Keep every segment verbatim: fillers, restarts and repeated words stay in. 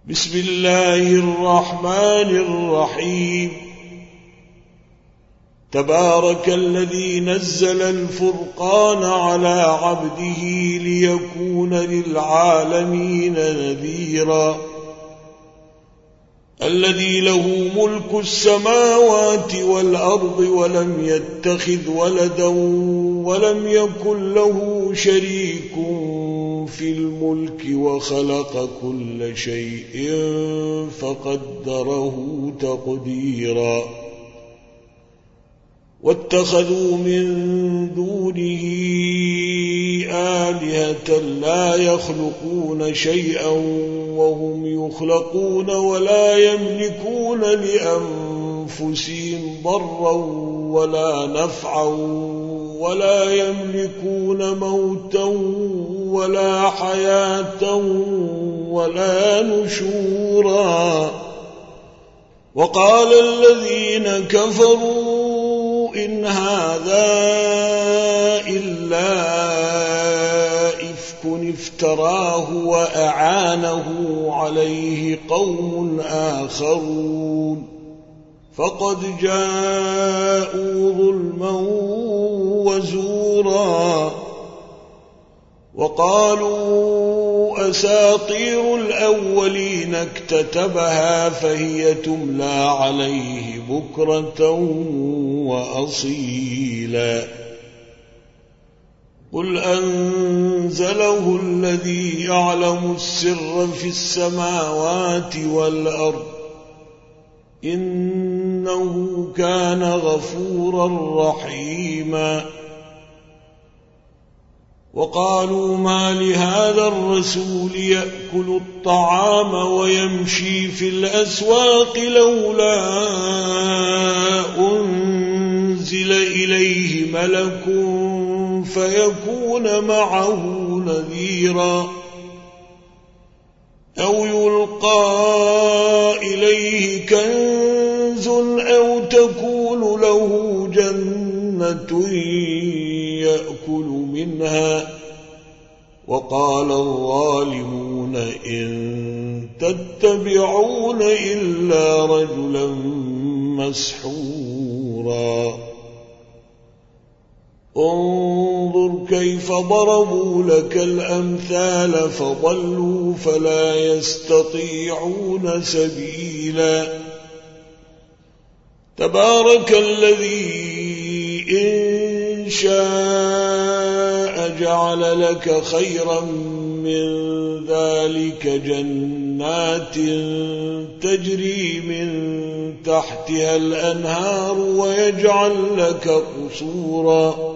بسم الله الرحمن الرحيم. تبارك الذي نزل الفرقان على عبده ليكون للعالمين نذيرا. الذي له ملك السماوات والأرض ولم يتخذ ولدا ولم يكن له شريك في الملك وخلق كل شيء فقدره تقديرا. واتخذوا من دونه آلهة لا يخلقون شيئا وهم يخلقون ولا يملكون لأنفسهم ضرا ولا نفعا ولا يملكون موتا ولا حياة ولا نشورا. وقال الذين كفروا إن هذا إلا إفك افتراه وأعانه عليه قوم آخرون فقد جاءوا ظلما وزورا. وقالوا أساطير الأولين اكتتبها فهي تملى عليه بكرة وأصيلا. قل أنزله الذي يعلم السر في السماوات والأرض إنه كان غفورا رحيما. وقالوا ما لهذا الرسول يأكل الطعام ويمشي في الأسواق لولا أنزل إليه ملك فيكون معه نذيرا أو يلقى إليه كنز أو تكون له جنة يأكل منها. وقال الظالمون إن تتبعون إلا رجلا مسحورا. انظر كيف ضربوا لك الأمثال فضلوا فلا يستطيعون سبيلا. تبارك الذي إن شاء جعل لك خيرا من ذلك جنات تجري من تحتها الأنهار ويجعل لك قصورا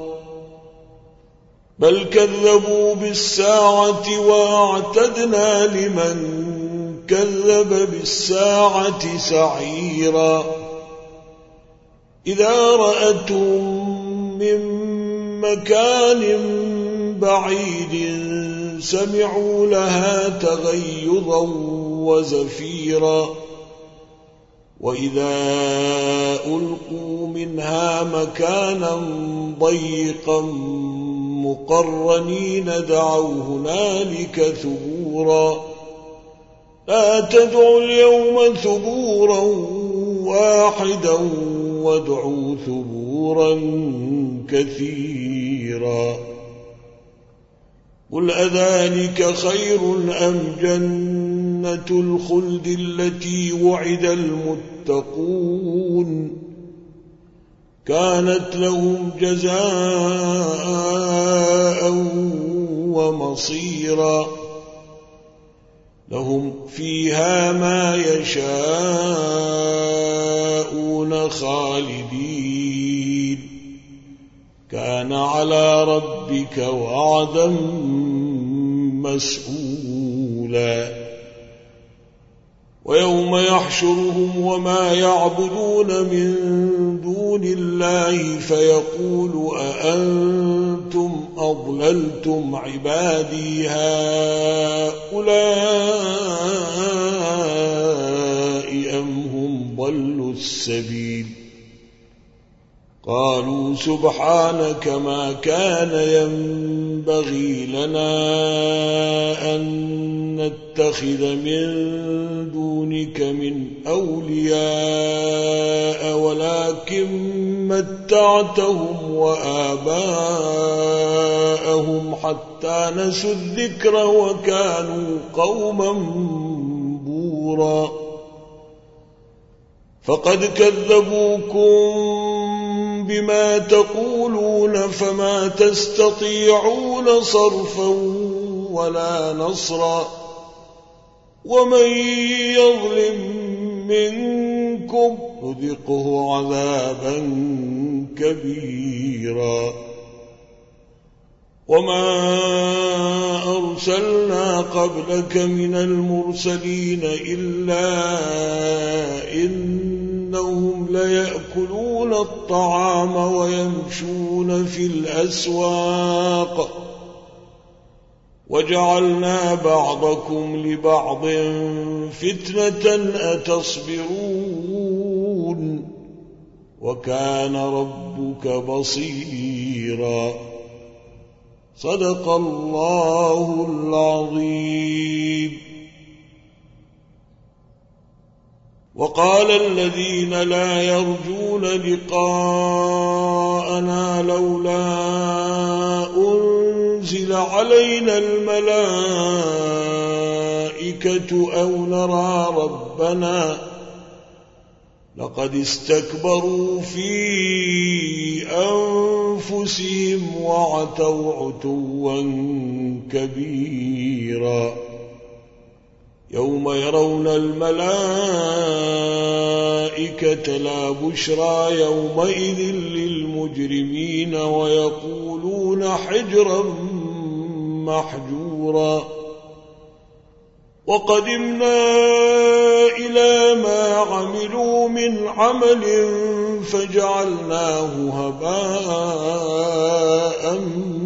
بل كذبوا بالساعة وأعتدنا لمن كذب بالساعة سعيرا. إذا رأتهم من مكان بعيد سمعوا لها تغيظا وزفيرا. وإذا ألقوا منها مكانا ضيقا مقرنين دعوا هنالك ثبورا. لا تدعوا اليوم ثبورا واحدا وادعوا ثبورا كثيرا. قل أذلك خير أم جنة الخلد التي وعد المتقون كانت لهم جزاء ومصيرا. لهم فيها ما يشاءون خالدين كان على ربك وعدا مسئولا. ويوم يحشرهم وما يعبدون من دون الله فيقول أأنتم أضللتم عبادي هؤلاء أم هم ضلوا السبيل قالوا سبحانك ما كان ينبغي لنا أن نتخذ من دونك من أولياء ولكن متعتهم وآباءهم حتى نسوا الذكر وكانوا قوما بورا فقد كذبوكم بما تقولون فما تستطيعون صرفا ولا نصرا ومن يظلم منكم نذقه عذابا كبيرا وما أرسلنا قبلك من المرسلين إلا إنهم ليأكلون الطعام ويمشون في الأسواق وجعلنا بعضكم لبعض فتنة أتصبرون وكان ربك بصيرا صدق الله العظيم. وقال الذين لا يرجون لقاءنا لولا أنزل علينا الملائكة أو نرى ربنا لقد استكبروا في أنفسهم وعتوا عتوا كبيرا يوم يرون الملائكة لا بشرى يومئذ للمجرمين ويقولون حجرا محجورا وقدمنا إلى ما عملوا من عمل فجعلناه هباء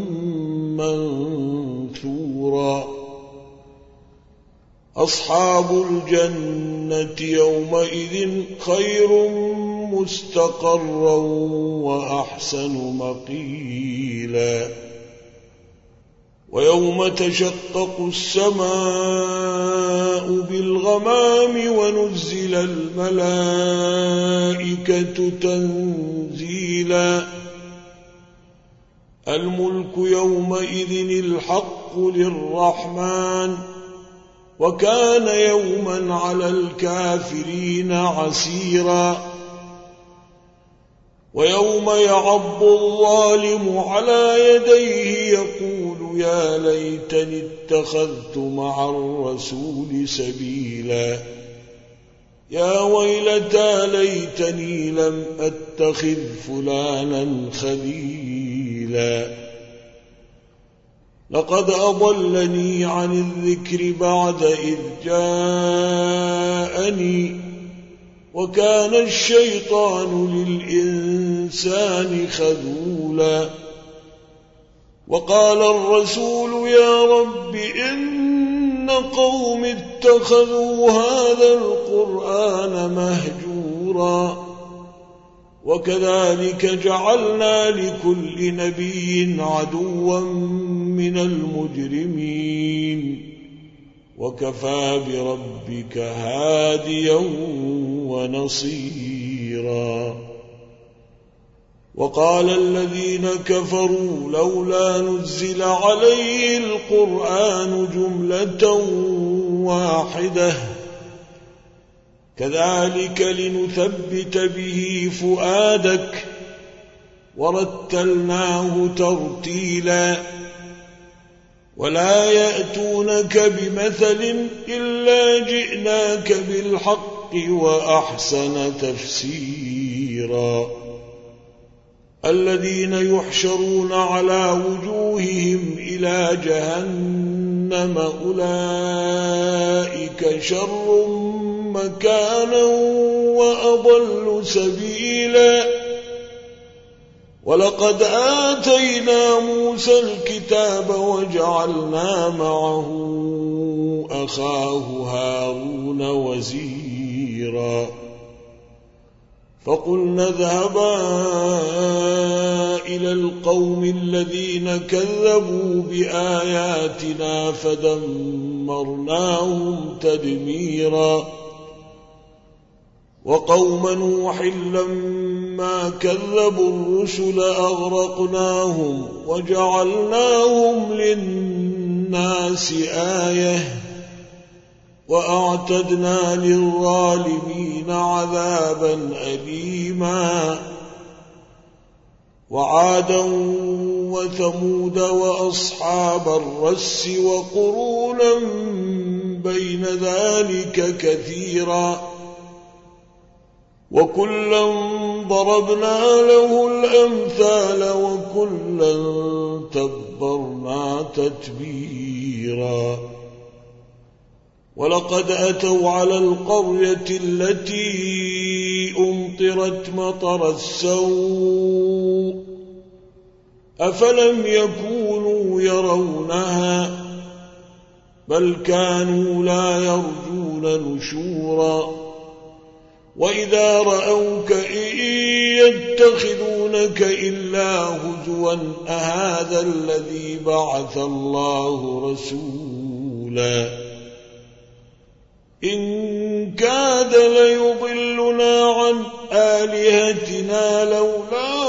منثورا أصحاب الجنة يومئذ خير مستقرا وأحسن مقيلا ويوم تشقق السماء بالغمام ونزل الملائكة تنزيلا الملك يومئذ الحق للرحمن وكان يوما على الكافرين عسيرا ويوم يعض الظالم على يديه يقول يا ليتني اتخذت مع الرسول سبيلا يا ويلتى ليتني لم أتخذ فلانا خليلا لقد أضلني عن الذكر بعد إذ جاءني وكان الشيطان للإنسان خذولا وقال الرسول يا رب إن قوم اتخذوا هذا القرآن مهجورا وكذلك جعلنا لكل نبي عدوا من المجرمين وكفى بربك هاديا ونصيرا وقال الذين كفروا لولا نزل عليه القرآن جملة واحدة كذلك لنثبت به فؤادك ورتلناه ترتيلا ولا يأتونك بمثل إلا جئناك بالحق وأحسن تفسيرا الذين يحشرون على وجوههم إلى جهنم أولئك شر مكانا وأضل سبيلا ولقد آتينا موسى الكتاب وجعلنا معه أخاه هارون وزيرا فقلنا اذهبا إلى القوم الذين كذبوا بآياتنا فدمرناهم تدميرا وقوم نوح لما كذبوا الرسل أغرقناهم وجعلناهم للناس آية وأعتدنا للظالمين عذابا أليما وعادا وثمود وأصحاب الرس وقرونا بين ذلك كثيرا وكلا ضربنا له الأمثال وكلا تبرنا تتبيرا ولقد أتوا على القرية التي أمطرت مطر السوء أفلم يكونوا يرونها بل كانوا لا يرجون نشورا وإذا رأوك إن يتخذونك إلا هزوا أهذا الذي بعث الله رسولا إن كاد ليضلنا عن آلهتنا لولا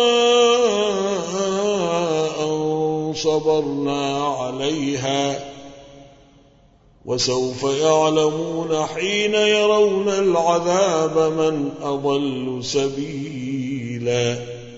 أن صبرنا عليها وسوف يعلمون حين يرون العذاب من أضل سبيلا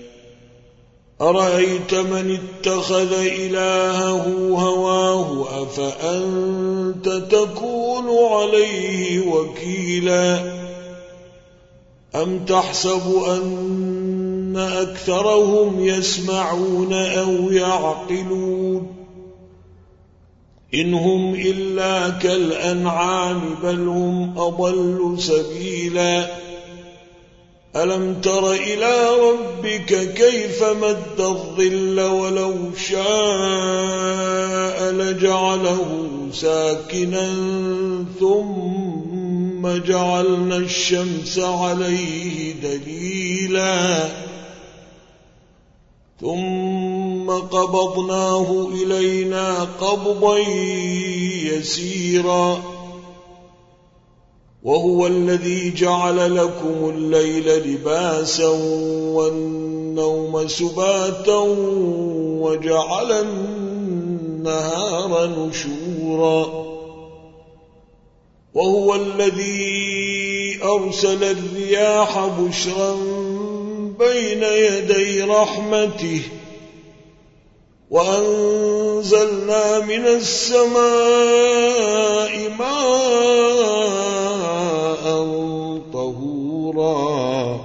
أرأيت من اتخذ إلهه هواه أفأنت تكون عليه وكيلا أم تحسب أن أكثرهم يسمعون أو يعقلون إن هم إلا كالأنعام بل هم أضل سبيلا ألم تر إلى ربك كيف مد الظل ولو شاء لجعله ساكنا ثم جعلنا الشمس عليه دليلا ثم قبضناه إلينا قبضا يسيرا وهو الذي جعل لكم الليل لباسا والنوم سباتا وجعل النهار نشورا وهو الذي أرسل الرياح بشرا بين يدي رحمته وأنزلنا من السماء ماء طهورا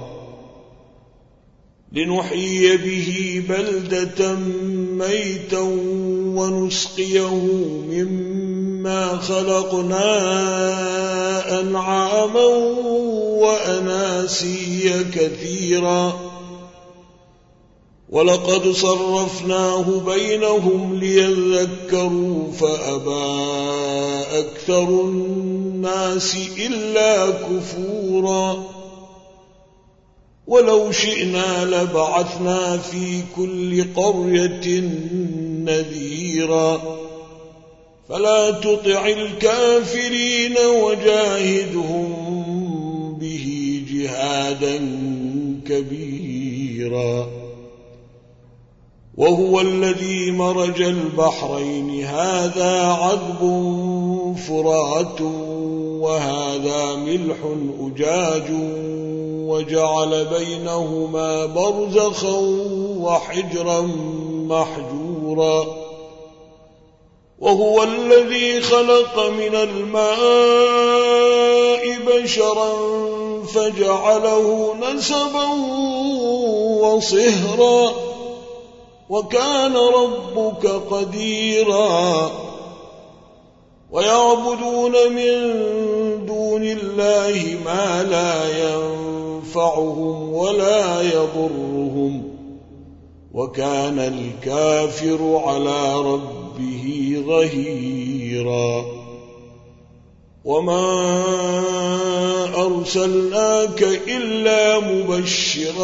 لنحيي به بلدة ميتا ونسقيه مما خلقنا أنعاما وأناسيا كثيرا ولقد صرفناه بينهم ليذكروا فأبى أكثر الناس إلا كفورا ولو شئنا لبعثنا في كل قرية نذيرا فلا تطع الكافرين وجاهدهم به جهادا كبيرا وهو الذي مرج البحرين هذا عذب فرات وهذا ملح أجاج وجعل بينهما برزخا وحجرا محجورا وهو الذي خلق من الماء بشرا فجعله نسبا وصهرا وكان ربك قديرا ويعبدون من دون الله ما لا ينفعهم ولا يضرهم وكان الكافر على ربه ظهيرا وما أرسلناك إلا مبشرا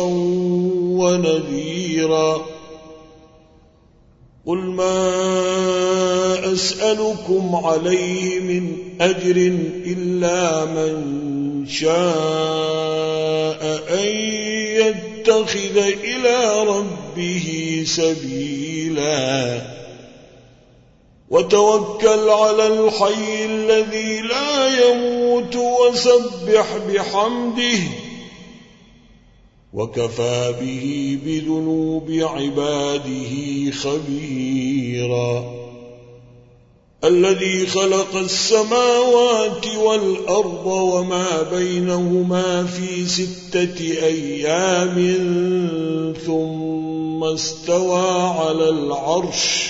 ونذيرا قل ما أسألكم عليه من أجر إلا من شاء أن يتخذ إلى ربه سبيلا وتوكل على الحي الذي لا يموت وسبح بحمده وكفى به بذنوب عباده خبيرا الذي خلق السماوات والأرض وما بينهما في ستة أيام ثم استوى على العرش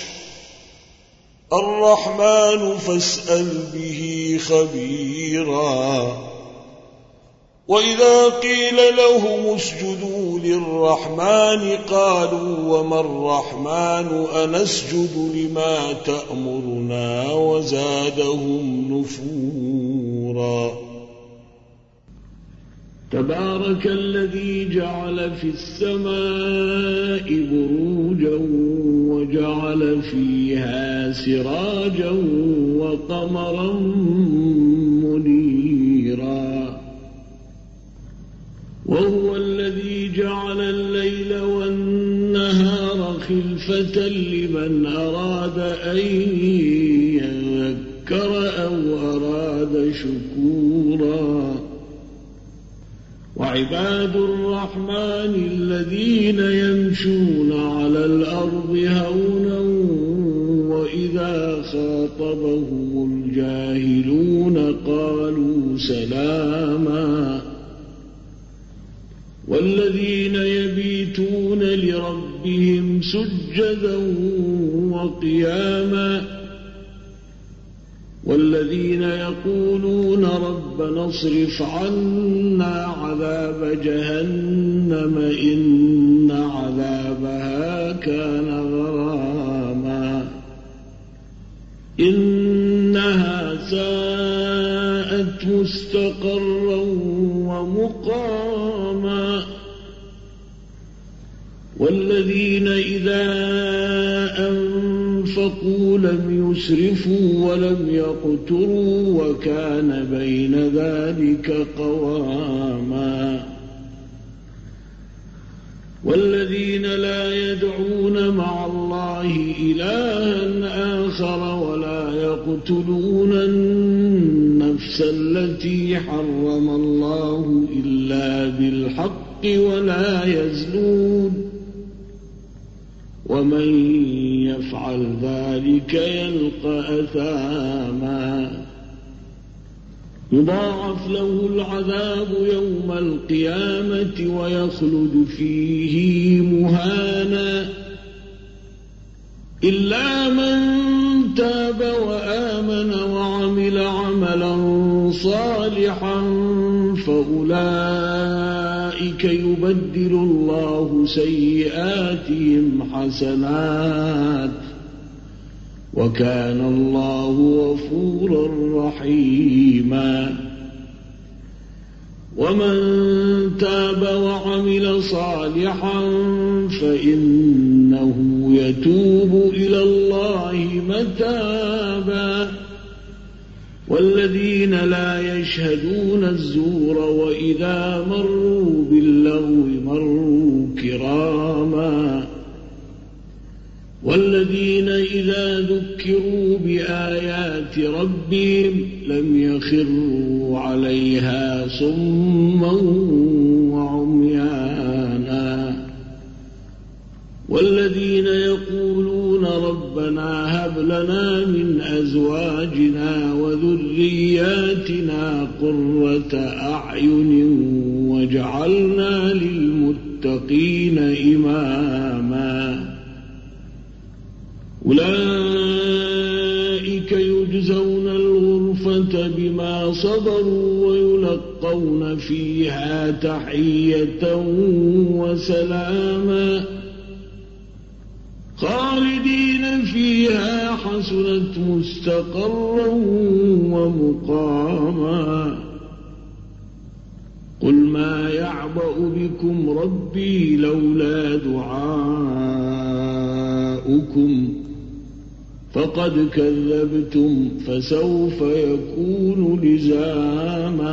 الرحمن فاسأل به خبيرا وإذا قيل لهم اسجدوا للرحمن قالوا وما الرحمن أنسجد لما تأمرنا وزادهم نفورا تبارك الذي جعل في السماء بروجا وجعل فيها سراجا وقمرا منيرا وهو الذي جعل الليل والنهار خلفة لمن أراد أن يذكر أو أراد شكورا وعباد الرحمن الذين يمشون على الأرض هونا وإذا خاطبهم الجاهلون قالوا سلاما والذين يبيتون لربهم سجدا وقياما والذين يقولون ربنا اصرف عنا عذاب جهنم إن عذابها كان غراما إنها ساءت مستقرا ومقاما والذين إذا أنفقوا لم يسرفوا ولم يقتروا وكان بين ذلك قواما والذين لا يدعون مع الله إلها آخر ولا يقتلون النفس التي حرم الله إلا بالحق ولا يزنون ومن يفعل ذلك يلقى أثاما يضاعف له العذاب يوم القيامة ويخلد فيه مهانا إلا من تاب وآمن وعمل عملا صالحا فأولئك يبدل الله سيئاتهم حسنات وكان الله غفورا رحيما ومن تاب وعمل صالحا فإنه يتوب إلى الله متابا والذين لا يشهدون الزور وإذا مروا باللغو مروا كراما والذين إذا ذكروا بآيات ربهم لم يخروا عليها صما وعميانا والذين يقولون ربنا هب لنا من أزواجنا وذرياتنا قرة أعين واجعلنا للمتقين إماما أولئك يجزون الغرفة بما صبروا ويلقون فيها تحية وسلاما خالدين فيها حسنت مستقرا ومقاما يعبأ بكم ربي لولا دعاؤكم فقد كذبتم فسوف يكون لزاما